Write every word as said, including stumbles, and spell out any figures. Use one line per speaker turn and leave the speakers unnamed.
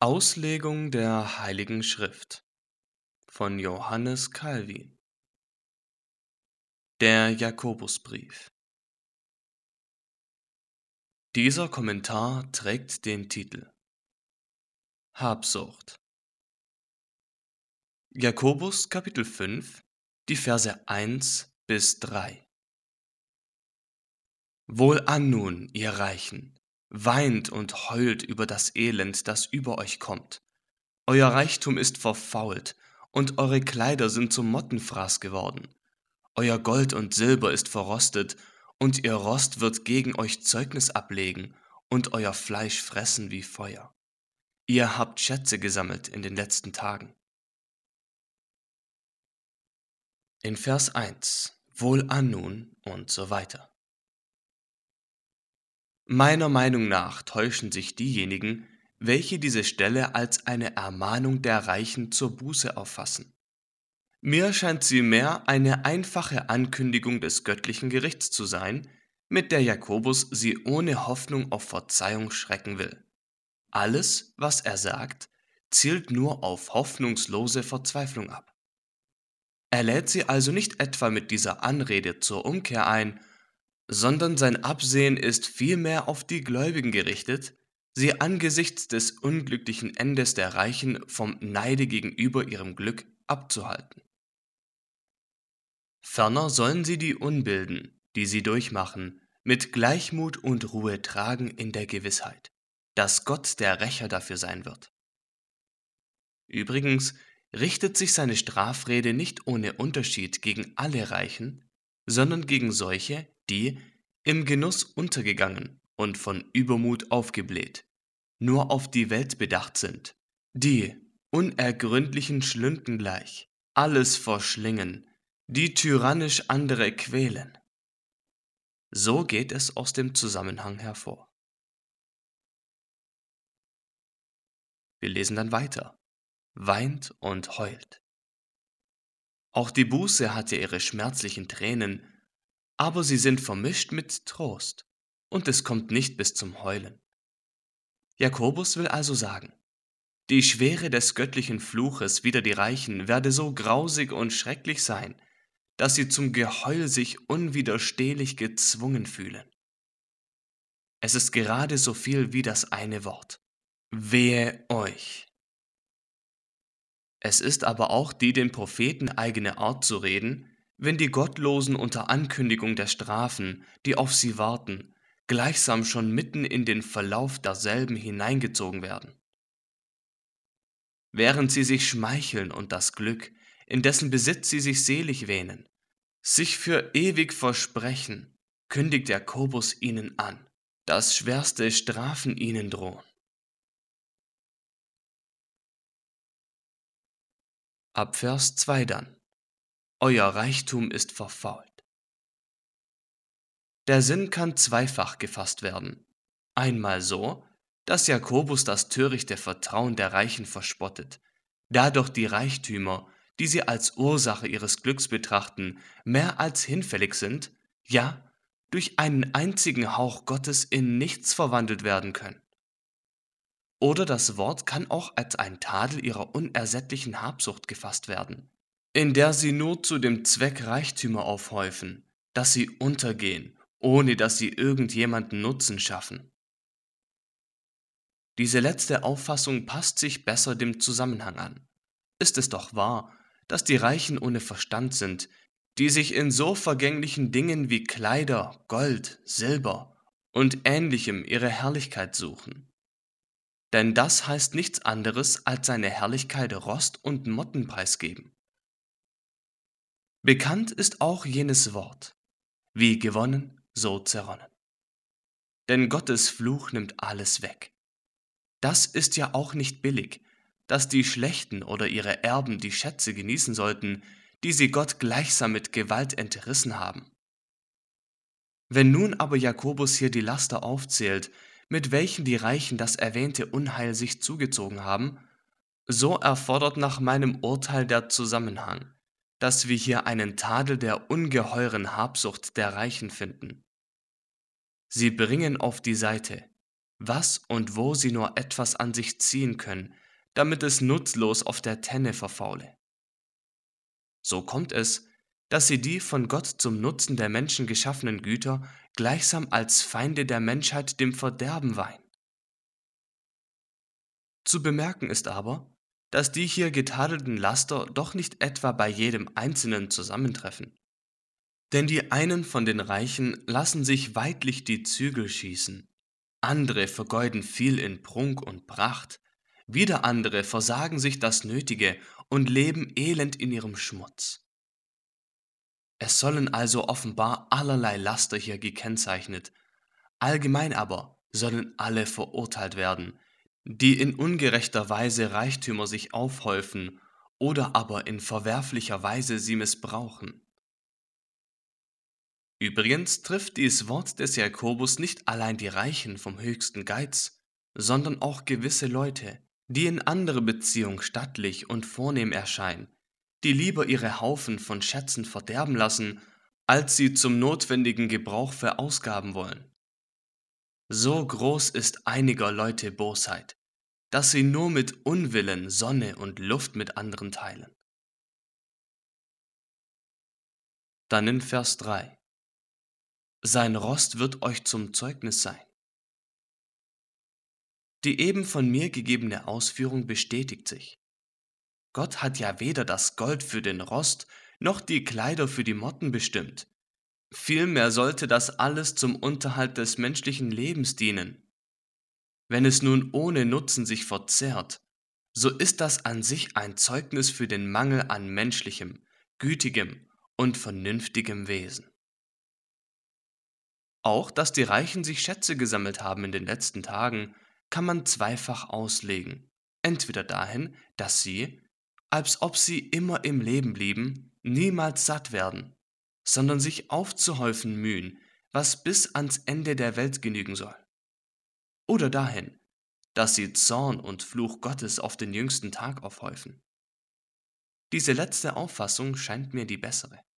Auslegung der Heiligen Schrift von Johannes Calvin. Der Jakobusbrief. Dieser Kommentar trägt den Titel Habsucht. Jakobus Kapitel fünf, die Verse eins bis drei. Wohlan nun, ihr Reichen, weint und heult über das Elend, das über euch kommt. Euer Reichtum ist verfault, und eure Kleider sind zum Mottenfraß geworden. Euer Gold und Silber ist verrostet, und ihr Rost wird gegen euch Zeugnis ablegen und euer Fleisch fressen wie Feuer. Ihr habt Schätze gesammelt in den letzten Tagen. In Vers eins, wohlan nun und so weiter. Meiner Meinung nach täuschen sich diejenigen, welche diese Stelle als eine Ermahnung der Reichen zur Buße auffassen. Mir scheint sie mehr eine einfache Ankündigung des göttlichen Gerichts zu sein, mit der Jakobus sie ohne Hoffnung auf Verzeihung schrecken will. Alles, was er sagt, zielt nur auf hoffnungslose Verzweiflung ab. Er lädt sie also nicht etwa mit dieser Anrede zur Umkehr ein, sondern sein Absehen ist vielmehr auf die Gläubigen gerichtet, sie angesichts des unglücklichen Endes der Reichen vom Neide gegenüber ihrem Glück abzuhalten. Ferner sollen sie die Unbilden, die sie durchmachen, mit Gleichmut und Ruhe tragen in der Gewissheit, dass Gott der Rächer dafür sein wird. Übrigens richtet sich seine Strafrede nicht ohne Unterschied gegen alle Reichen, sondern gegen solche, die, im Genuss untergegangen und von Übermut aufgebläht, nur auf die Welt bedacht sind, die, unergründlichen Schlünden gleich, alles verschlingen, die tyrannisch andere quälen. So geht es aus dem Zusammenhang hervor. Wir lesen dann weiter. Weint und heult. Auch die Buße hatte ihre schmerzlichen Tränen, aber sie sind vermischt mit Trost, und es kommt nicht bis zum Heulen. Jakobus will also sagen, die Schwere des göttlichen Fluches wider die Reichen werde so grausig und schrecklich sein, dass sie zum Geheul sich unwiderstehlich gezwungen fühlen. Es ist gerade so viel wie das eine Wort. Wehe euch! Es ist aber auch die den Propheten eigene Art zu reden, wenn die Gottlosen unter Ankündigung der Strafen, die auf sie warten, gleichsam schon mitten in den Verlauf derselben hineingezogen werden. Während sie sich schmeicheln und das Glück, in dessen Besitz sie sich selig wähnen, sich für ewig versprechen, kündigt Jakobus ihnen an, dass schwerste Strafen ihnen drohen. Ab Vers zwei dann. Euer Reichtum ist verfault. Der Sinn kann zweifach gefasst werden. Einmal so, dass Jakobus das törichte Vertrauen der Reichen verspottet, da doch die Reichtümer, die sie als Ursache ihres Glücks betrachten, mehr als hinfällig sind, ja, durch einen einzigen Hauch Gottes in nichts verwandelt werden können. Oder das Wort kann auch als ein Tadel ihrer unersättlichen Habsucht gefasst werden, in der sie nur zu dem Zweck Reichtümer aufhäufen, dass sie untergehen, ohne dass sie irgendjemanden Nutzen schaffen. Diese letzte Auffassung passt sich besser dem Zusammenhang an. Ist es doch wahr, dass die Reichen ohne Verstand sind, die sich in so vergänglichen Dingen wie Kleider, Gold, Silber und Ähnlichem ihre Herrlichkeit suchen. Denn das heißt nichts anderes, als seine Herrlichkeit Rost und Motten preisgeben. Bekannt ist auch jenes Wort, wie gewonnen, so zerronnen. Denn Gottes Fluch nimmt alles weg. Das ist ja auch nicht billig, dass die Schlechten oder ihre Erben die Schätze genießen sollten, die sie Gott gleichsam mit Gewalt entrissen haben. Wenn nun aber Jakobus hier die Laster aufzählt, mit welchen die Reichen das erwähnte Unheil sich zugezogen haben, so erfordert nach meinem Urteil der Zusammenhang, dass wir hier einen Tadel der ungeheuren Habsucht der Reichen finden. Sie bringen auf die Seite, was und wo sie nur etwas an sich ziehen können, damit es nutzlos auf der Tenne verfaule. So kommt es, dass sie die von Gott zum Nutzen der Menschen geschaffenen Güter gleichsam als Feinde der Menschheit dem Verderben weihen. Zu bemerken ist aber, dass die hier getadelten Laster doch nicht etwa bei jedem Einzelnen zusammentreffen. Denn die einen von den Reichen lassen sich weidlich die Zügel schießen, andere vergeuden viel in Prunk und Pracht, wieder andere versagen sich das Nötige und leben elend in ihrem Schmutz. Es sollen also offenbar allerlei Laster hier gekennzeichnet, allgemein aber sollen alle verurteilt werden, die in ungerechter Weise Reichtümer sich aufhäufen oder aber in verwerflicher Weise sie missbrauchen. Übrigens trifft dies Wort des Jakobus nicht allein die Reichen vom höchsten Geiz, sondern auch gewisse Leute, die in anderer Beziehung stattlich und vornehm erscheinen, die lieber ihre Haufen von Schätzen verderben lassen, als sie zum notwendigen Gebrauch verausgaben wollen. So groß ist einiger Leute Bosheit, dass sie nur mit Unwillen Sonne und Luft mit anderen teilen. Dann in Vers drei. Sein Rost wird euch zum Zeugnis sein. Die eben von mir gegebene Ausführung bestätigt sich. Gott hat ja weder das Gold für den Rost noch die Kleider für die Motten bestimmt. Vielmehr sollte das alles zum Unterhalt des menschlichen Lebens dienen. Wenn es nun ohne Nutzen sich verzehrt, so ist das an sich ein Zeugnis für den Mangel an menschlichem, gütigem und vernünftigem Wesen. Auch, dass die Reichen sich Schätze gesammelt haben in den letzten Tagen, kann man zweifach auslegen. Entweder dahin, dass sie, als ob sie immer im Leben blieben, niemals satt werden, sondern sich aufzuhäufen mühen, was bis ans Ende der Welt genügen soll. Oder dahin, dass sie Zorn und Fluch Gottes auf den jüngsten Tag aufhäufen. Diese letzte Auffassung scheint mir die bessere.